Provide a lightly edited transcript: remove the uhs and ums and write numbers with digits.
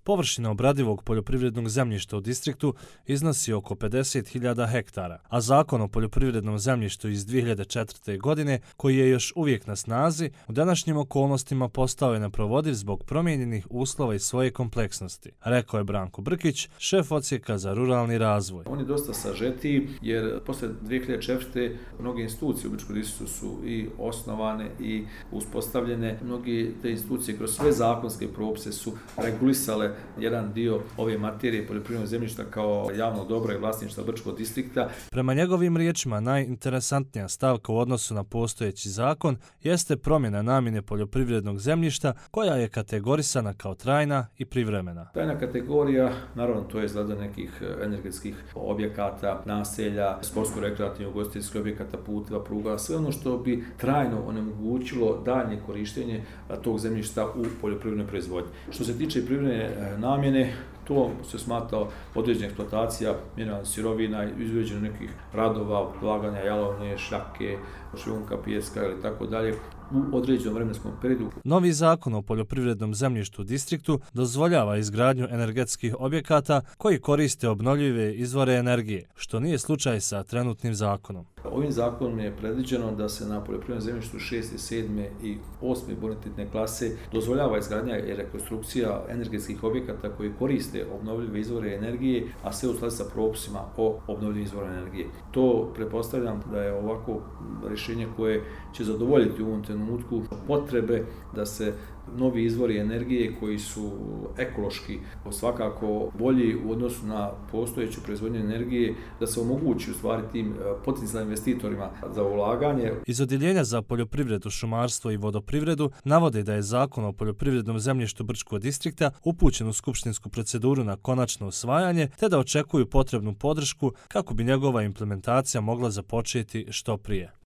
Površina obradivog poljoprivrednog zemljišta u distriktu iznosi oko 50.000 hektara, a Zakon o poljoprivrednom zemljištu iz 2004. godine, koji je još uvijek na snazi, u današnjim okolnostima postao je neprovodiv zbog promijenjenih uslova i svoje kompleksnosti, rekao je Branko Brkić, šef odsjeka za ruralni razvoj. On je dosta sažetiji jer posle 2004. mnoge institucije u Brčkom distriktu su i osnovane i uspostavljene. Mnogi te institucije kroz sve zakonske propise su regulisale jedan dio ove materije poljoprivrednog zemljišta kao javnog dobra i vlasništva Brčkog distrikta. Prema njegovim riječima, najinteresantnija stavka u odnosu na postojeći zakon jeste promjena namjene poljoprivrednog zemljišta koja je kategorisana kao trajna i privremena. Trajna kategorija, naravno, to je izgleda nekih energetskih objekata, naselja, sportsko-rekreativnih ugostiteljskih objekata, puteva, pruga, sve ono što bi trajno onemogućilo daljnje korištenje tog zemljišta u poljoprivrednoj proizvodnji. Što se tiče privremene namjene, to se smatra određena eksploatacija mineralnih sirovina, izvođenje nekih radova, odlaganja jalovne, šljake, šljunka, pijeska ili tako dalje u određenom vremenskom periodu. Novi zakon o poljoprivrednom zemljištu u distriktu dozvoljava izgradnju energetskih objekata koji koriste obnovljive izvore energije, što nije slučaj sa trenutnim zakonom. Ovim zakonom je predviđeno da se na poljoprivrednom zemljištu 6., 7. i 8. bonitetne klase dozvoljava izgradnja i rekonstrukcija energetskih objekata koji koriste obnovljive izvore energije, a sve u skladu sa propisima o obnovljivim izvorima energije. To pretpostavljam da je ovako rješenje koje će zadovoljiti u ovom trenutku potrebe da se novi izvori energije koji su ekološki svakako bolji u odnosu na postojeću proizvodnju energije, da se omogući u stvari tim potencijalnim investitorima za ulaganje. Iz Odjeljenja za poljoprivredu, šumarstvo i vodoprivredu navode da je Zakon o poljoprivrednom zemljištu Brčkog distrikta upućen u skupštinsku proceduru na konačno usvajanje, te da očekuju potrebnu podršku kako bi njegova implementacija mogla započeti što prije.